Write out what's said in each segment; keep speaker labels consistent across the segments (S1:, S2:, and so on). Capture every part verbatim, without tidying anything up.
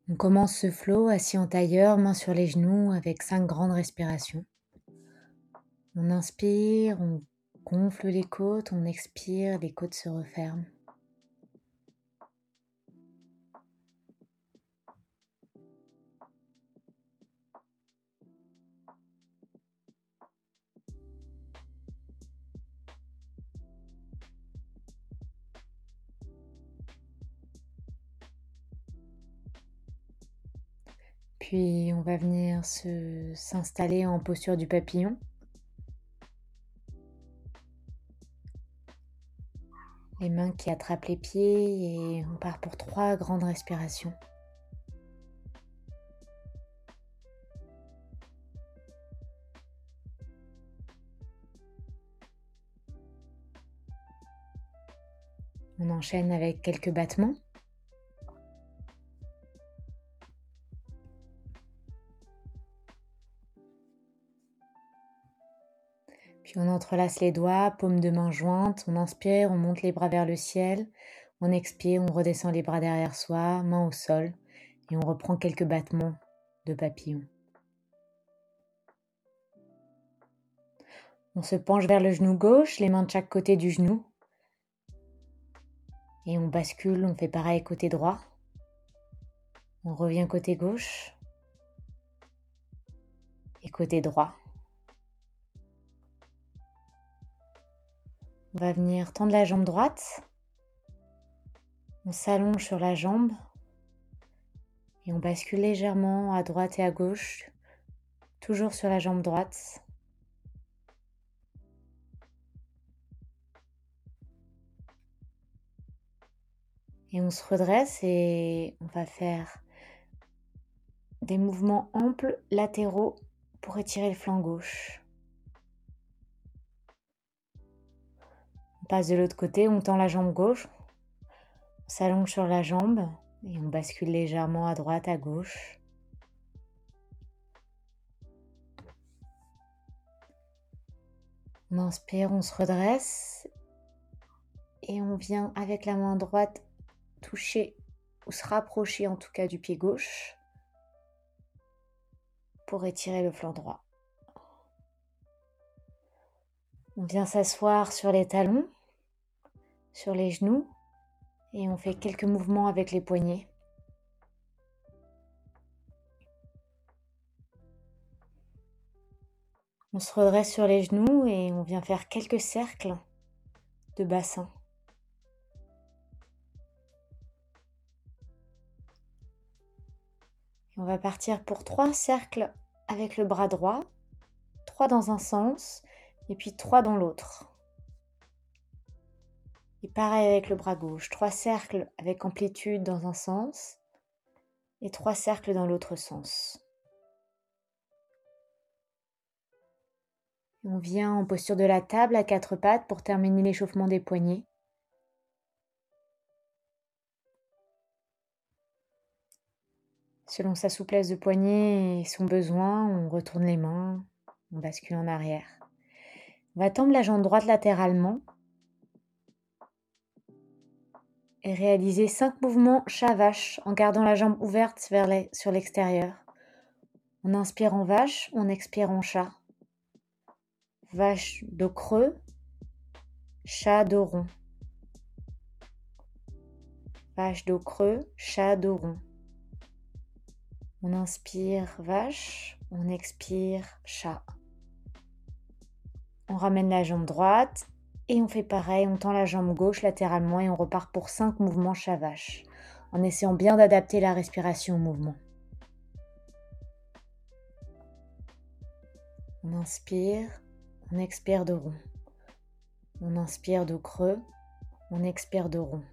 S1: On commence ce flow assis en tailleur, mains sur les genoux, avec cinq grandes respirations. On inspire, on gonfle les côtes, on expire, les côtes se referment. Puis on va venir se, s'installer en posture du papillon. Les mains qui attrapent les pieds et on part pour trois grandes respirations. On enchaîne avec quelques battements. Puis on entrelace les doigts, paumes de main jointes, on inspire, on monte les bras vers le ciel, on expire, on redescend les bras derrière soi, mains au sol, et on reprend quelques battements de papillon. On se penche vers le genou gauche, les mains de chaque côté du genou, et on bascule, on fait pareil côté droit. On revient côté gauche et côté droit. On va venir tendre la jambe droite. On s'allonge sur la jambe et on bascule légèrement à droite et à gauche, toujours sur la jambe droite. Et on se redresse et on va faire des mouvements amples latéraux pour étirer le flanc gauche. On passe de l'autre côté, on tend la jambe gauche, on s'allonge sur la jambe et on bascule légèrement à droite, à gauche. On inspire, on se redresse et on vient avec la main droite toucher ou se rapprocher en tout cas du pied gauche pour étirer le flanc droit. On vient s'asseoir sur les talons, sur les genoux et on fait quelques mouvements avec les poignets. On se redresse sur les genoux et on vient faire quelques cercles de bassin. Et on va partir pour trois cercles avec le bras droit, trois dans un sens et puis trois dans l'autre. Et pareil avec le bras gauche, trois cercles avec amplitude dans un sens et trois cercles dans l'autre sens. On vient en posture de la table à quatre pattes pour terminer l'échauffement des poignets. Selon sa souplesse de poignet et son besoin, on retourne les mains, on bascule en arrière. On va tendre la jambe droite latéralement et réaliser cinq mouvements chat-vache en gardant la jambe ouverte vers les, sur l'extérieur. On inspire en vache, on expire en chat. Vache dos creux, chat dos rond. Vache dos creux, chat dos rond. On inspire vache, on expire chat. On ramène la jambe droite et on fait pareil, on tend la jambe gauche latéralement et on repart pour cinq mouvements chat-vache, en essayant bien d'adapter la respiration au mouvement. On inspire, on expire de rond. On inspire de creux, on expire de rond.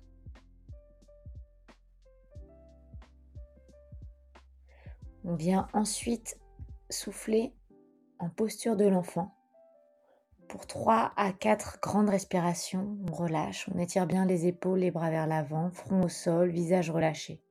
S1: On vient ensuite souffler en posture de l'enfant. Pour trois à quatre grandes respirations, on relâche, on étire bien les épaules, les bras vers l'avant, front au sol, visage relâché.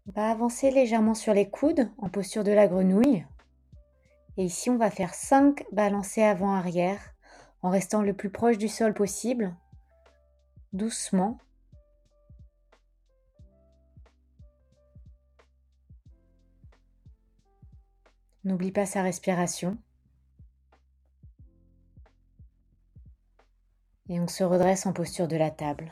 S1: On va avancer légèrement sur les coudes en posture de la grenouille. Et ici, on va faire cinq balancés avant-arrière en restant le plus proche du sol possible, doucement. N'oublie pas sa respiration. Et on se redresse en posture de la table.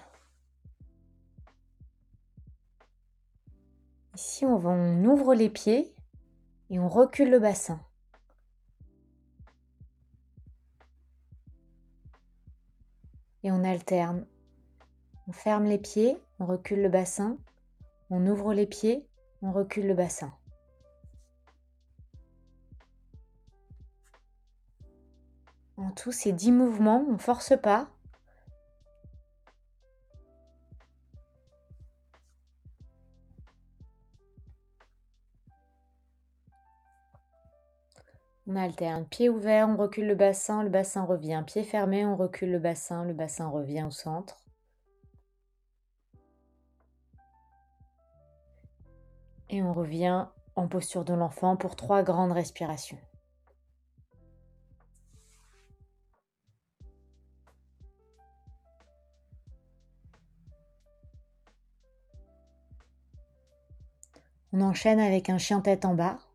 S1: Ici, on, va, on ouvre les pieds et on recule le bassin. Et on alterne. On ferme les pieds, on recule le bassin. On ouvre les pieds, on recule le bassin. En tout, ces dix mouvements, on ne force pas. On alterne. Pied ouvert, on recule le bassin, le bassin revient. Pied fermé, on recule le bassin, le bassin revient au centre. Et on revient en posture de l'enfant pour trois grandes respirations. On enchaîne avec un chien tête en bas.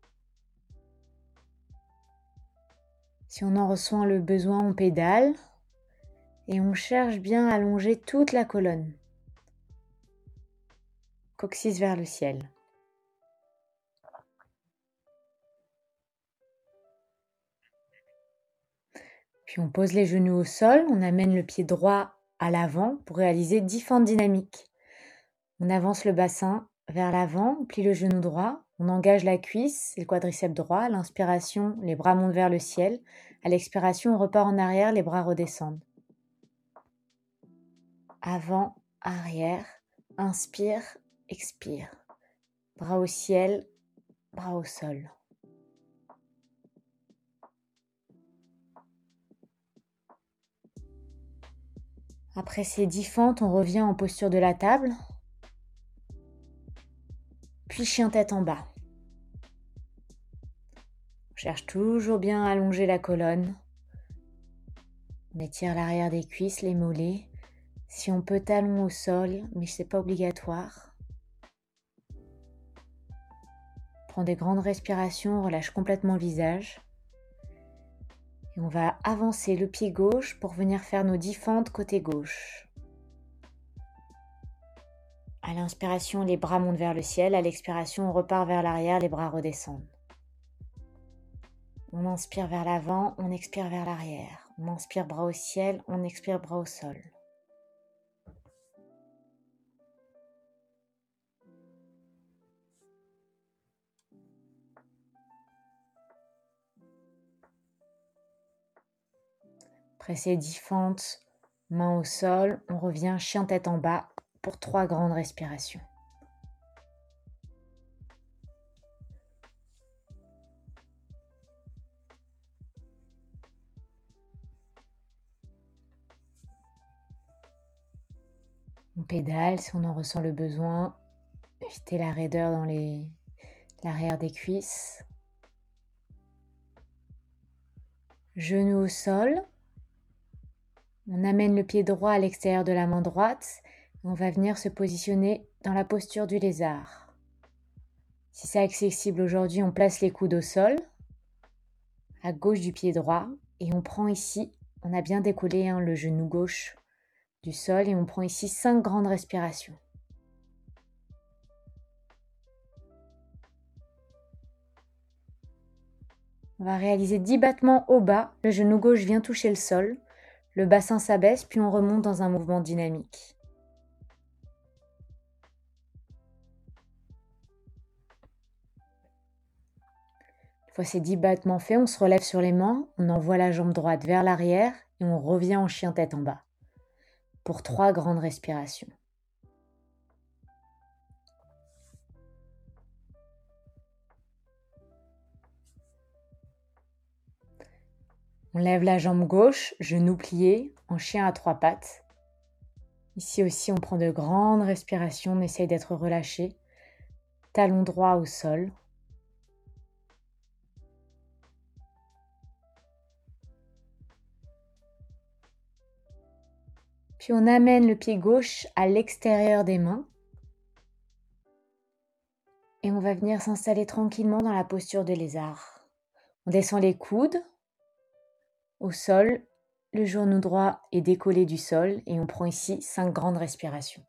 S1: Si on en ressent le besoin, on pédale et on cherche bien à allonger toute la colonne. Coccyx vers le ciel. Puis on pose les genoux au sol, on amène le pied droit à l'avant pour réaliser dix fentes dynamiques. On avance le bassin vers l'avant, on plie le genou droit, on engage la cuisse et le quadriceps droit. À l'inspiration, les bras montent vers le ciel. À l'expiration, on repart en arrière, les bras redescendent. Avant, arrière, inspire, expire. Bras au ciel, bras au sol. Après ces dix fentes, on revient en posture de la table. Puis chien tête en bas. On cherche toujours bien à allonger la colonne. On étire l'arrière des cuisses, les mollets. Si on peut, talon au sol, mais ce n'est pas obligatoire. Prends des grandes respirations, relâche complètement le visage. Et on va avancer le pied gauche pour venir faire nos dix fentes côté gauche. À l'inspiration, les bras montent vers le ciel. À l'expiration, on repart vers l'arrière, les bras redescendent. On inspire vers l'avant, on expire vers l'arrière. On inspire bras au ciel, on expire bras au sol. Après ces dix fentes, main au sol, on revient chien tête en bas pour trois grandes respirations. On pédale si on en ressent le besoin. Évitez la raideur dans les... l'arrière des cuisses. Genoux au sol. On amène le pied droit à l'extérieur de la main droite. Et on va venir se positionner dans la posture du lézard. Si c'est accessible aujourd'hui, on place les coudes au sol, à gauche du pied droit. Et on prend ici, on a bien décollé hein, le genou gauche du sol et on prend ici cinq grandes respirations. On va réaliser dix battements au bas, le genou gauche vient toucher le sol, le bassin s'abaisse puis on remonte dans un mouvement dynamique. Une fois ces dix battements faits, on se relève sur les mains, on envoie la jambe droite vers l'arrière et on revient en chien tête en bas pour trois grandes respirations. On lève la jambe gauche, genou plié, en chien à trois pattes. Ici aussi, on prend de grandes respirations, on essaye d'être relâché. talon droit au sol. Puis on amène le pied gauche à l'extérieur des mains. Et on va venir s'installer tranquillement dans la posture de lézard. On descend les coudes au sol, le genou droit est décollé du sol et on prend ici cinq grandes respirations.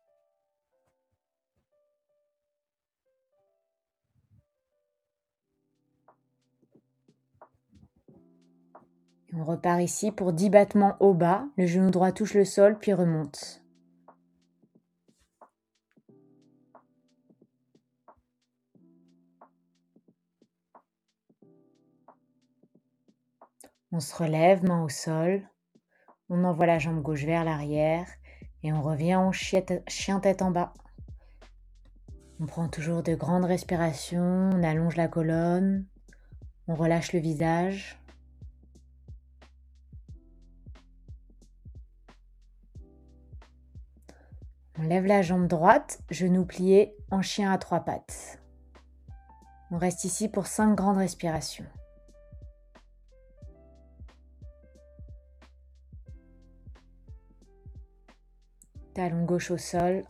S1: Et on repart ici pour dix battements au bas, le genou droit touche le sol puis remonte. On se relève, main au sol, on envoie la jambe gauche vers l'arrière et on revient en chien tête en bas. On prend toujours de grandes respirations, on allonge la colonne, on relâche le visage. On lève la jambe droite, genou plié en chien à trois pattes. On reste ici pour cinq grandes respirations. Talon gauche au sol.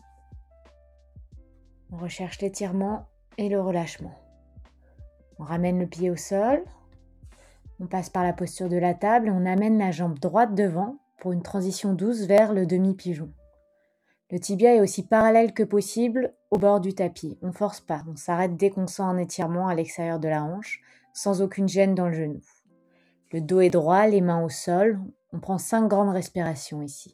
S1: On recherche l'étirement et le relâchement. On ramène le pied au sol. On passe par la posture de la table et on amène la jambe droite devant pour une transition douce vers le demi-pigeon. Le tibia est aussi parallèle que possible au bord du tapis. On ne force pas, on s'arrête dès qu'on sent un étirement à l'extérieur de la hanche, sans aucune gêne dans le genou. Le dos est droit, les mains au sol. On prend cinq grandes respirations ici.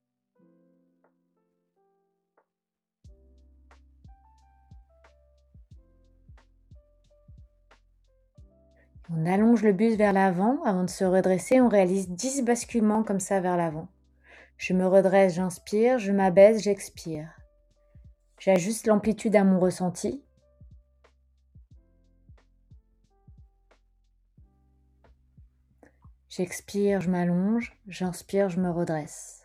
S1: On allonge le buste vers l'avant. Avant de se redresser, on réalise dix basculements comme ça vers l'avant. Je me redresse, j'inspire, je m'abaisse, j'expire. J'ajuste l'amplitude à mon ressenti. J'expire, je m'allonge, j'inspire, je me redresse.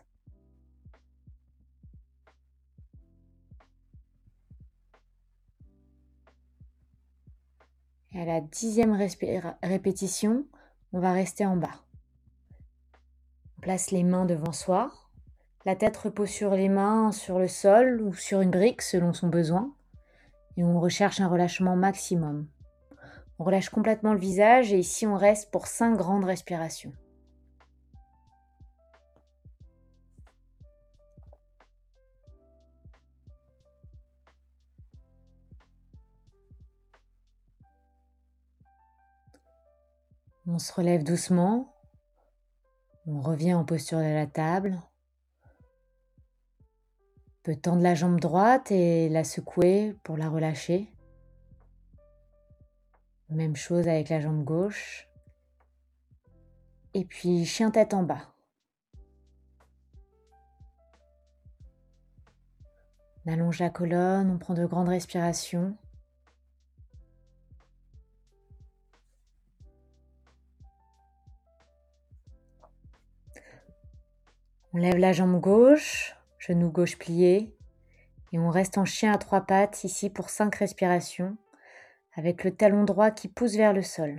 S1: Et à la dixième respira- répétition, on va rester en bas. On place les mains devant soi. La tête repose sur les mains, sur le sol ou sur une brique selon son besoin. Et on recherche un relâchement maximum. On relâche complètement le visage et ici on reste pour cinq grandes respirations. On se relève doucement. On revient en posture de la table. On peut tendre la jambe droite et la secouer pour la relâcher. Même chose avec la jambe gauche. Et puis chien tête en bas. On allonge la colonne, on prend de grandes respirations. On lève la jambe gauche, genou gauche plié. Et on reste en chien à trois pattes ici pour cinq respirations, avec le talon droit qui pousse vers le sol.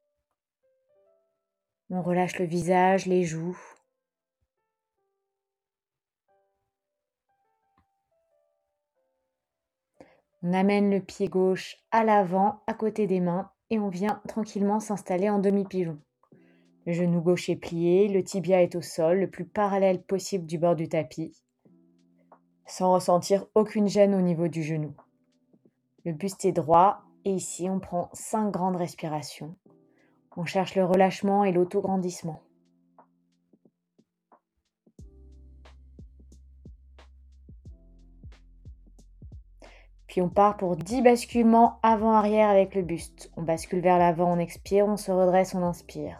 S1: On relâche le visage, les joues. On amène le pied gauche à l'avant, à côté des mains, et on vient tranquillement s'installer en demi-pigeon. Le genou gauche est plié, le tibia est au sol, le plus parallèle possible du bord du tapis, sans ressentir aucune gêne au niveau du genou. Le buste est droit, et ici on prend cinq grandes respirations. On cherche le relâchement et l'autograndissement. Puis on part pour dix basculements avant-arrière avec le buste. On bascule vers l'avant, on expire, on se redresse, on inspire.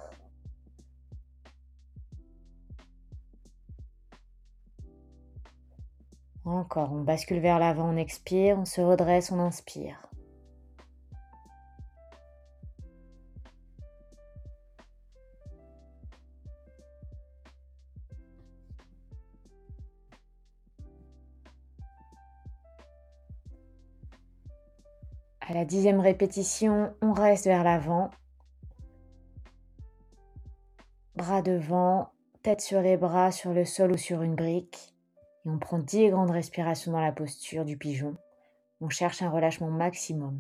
S1: Encore, on bascule vers l'avant, on expire, on se redresse, on inspire. À la dixième répétition, on reste vers l'avant. Bras devant, tête sur les bras, sur le sol ou sur une brique. Et on prend dix grandes respirations dans la posture du pigeon. On cherche un relâchement maximum.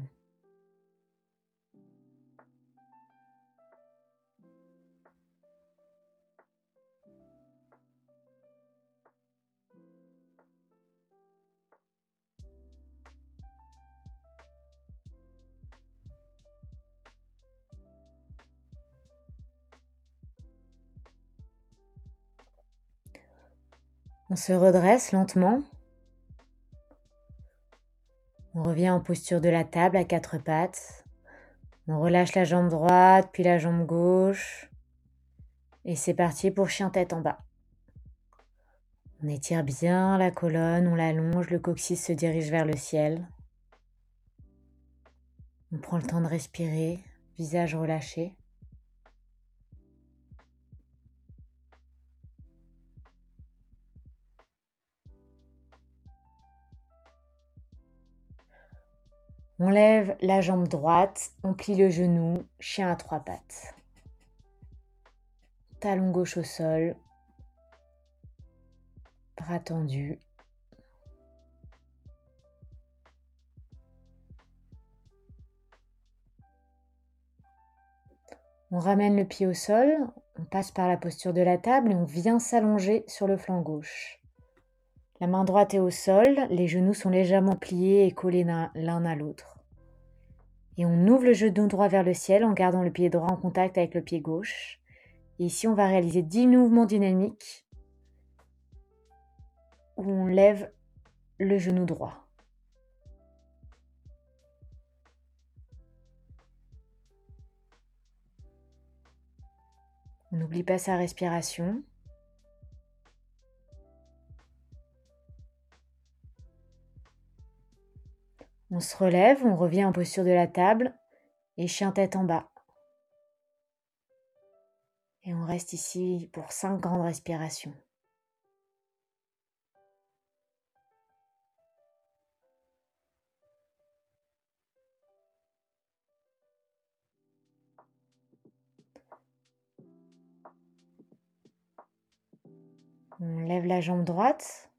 S1: On se redresse lentement. On revient en posture de la table à quatre pattes. On relâche la jambe droite, puis la jambe gauche. Et c'est parti pour chien tête en bas. On étire bien la colonne, on l'allonge, le coccyx se dirige vers le ciel. On prend le temps de respirer, visage relâché. On lève la jambe droite, on plie le genou, chien à trois pattes. Talon gauche au sol, bras tendus. On ramène le pied au sol, on passe par la posture de la table et on vient s'allonger sur le flanc gauche. La main droite est au sol, les genoux sont légèrement pliés et collés l'un à l'autre. Et on ouvre le genou droit vers le ciel en gardant le pied droit en contact avec le pied gauche. Et ici, on va réaliser dix mouvements dynamiques où on lève le genou droit. On n'oublie pas sa respiration. On se relève, on revient en posture de la table et chien tête en bas. Et on reste ici pour cinq grandes respirations. On lève la jambe droite.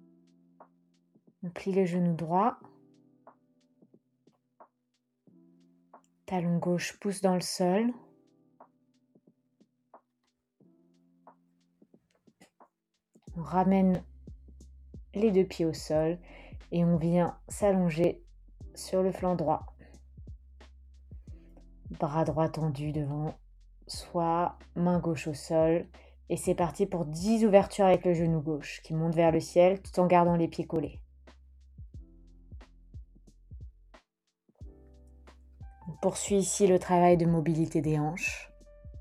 S1: On plie le genou droit. Talon gauche pousse dans le sol. On ramène les deux pieds au sol et on vient s'allonger sur le flanc droit. Bras droit tendu devant soi, main gauche au sol. Et c'est parti pour dix ouvertures avec le genou gauche qui monte vers le ciel tout en gardant les pieds collés. On poursuit ici le travail de mobilité des hanches.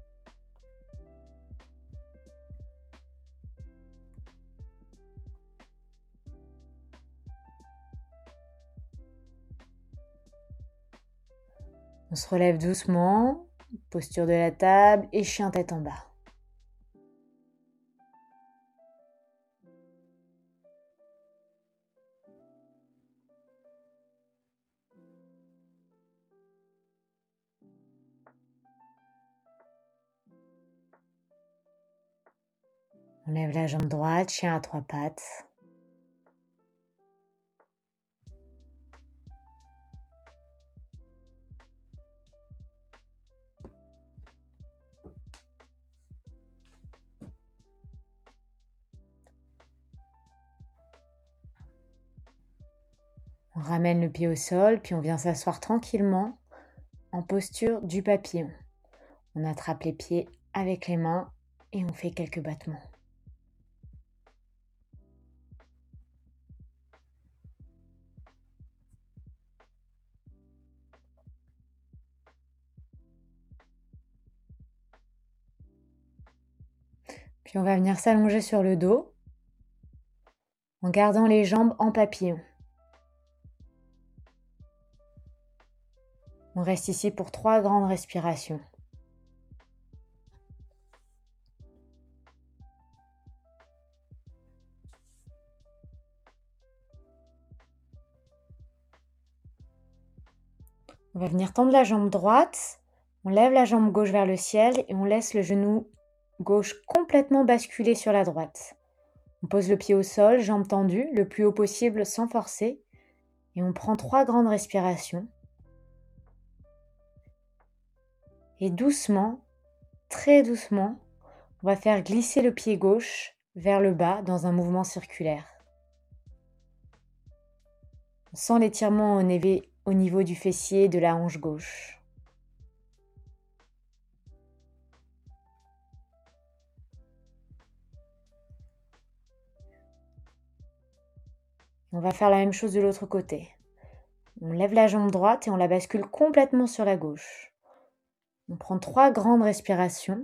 S1: On se relève doucement, posture de la table et chien tête en bas. On lève la jambe droite, chien à trois pattes. On ramène le pied au sol, puis on vient s'asseoir tranquillement en posture du papillon. On attrape les pieds avec les mains et on fait quelques battements. Puis on va venir s'allonger sur le dos en gardant les jambes en papillon. On reste ici pour trois grandes respirations. On va venir tendre la jambe droite, on lève la jambe gauche vers le ciel et on laisse le genou gauche complètement basculer sur la droite. On pose le pied au sol, jambes tendues, le plus haut possible sans forcer. Et on prend trois grandes respirations. Et doucement, très doucement, on va faire glisser le pied gauche vers le bas dans un mouvement circulaire. On sent l'étirement au niveau du fessier et de la hanche gauche. On va faire la même chose de l'autre côté. On lève la jambe droite et on la bascule complètement sur la gauche. On prend trois grandes respirations.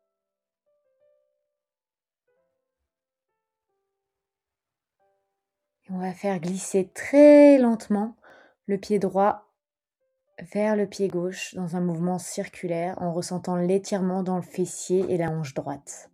S1: Et on va faire glisser très lentement le pied droit vers le pied gauche dans un mouvement circulaire en ressentant l'étirement dans le fessier et la hanche droite.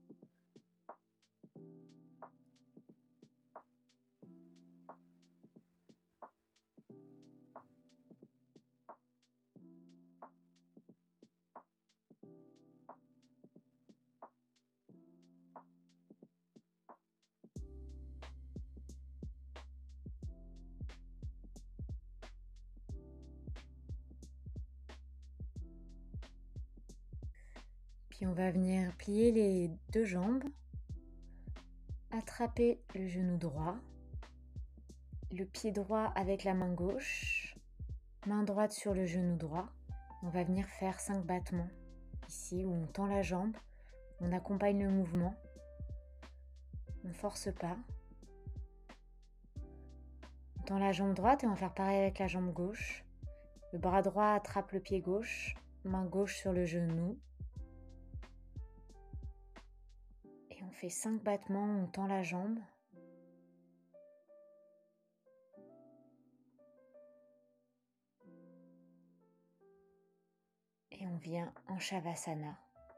S1: Puis on va venir plier les deux jambes, attraper le genou droit, le pied droit avec la main gauche, main droite sur le genou droit. On va venir faire cinq battements ici où on tend la jambe, on accompagne le mouvement, on ne force pas. On tend la jambe droite et on va faire pareil avec la jambe gauche. Le bras droit attrape le pied gauche, main gauche sur le genou. Et on fait cinq battements, on tend la jambe. Et on vient en Shavasana.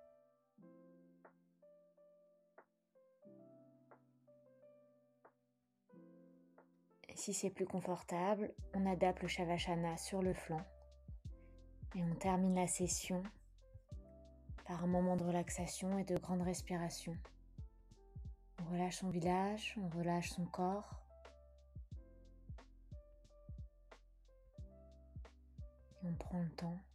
S1: Et si c'est plus confortable, on adapte le Shavasana sur le flanc. Et on termine la session par un moment de relaxation et de grande respiration. On relâche son visage, on relâche son corps. Et on prend le temps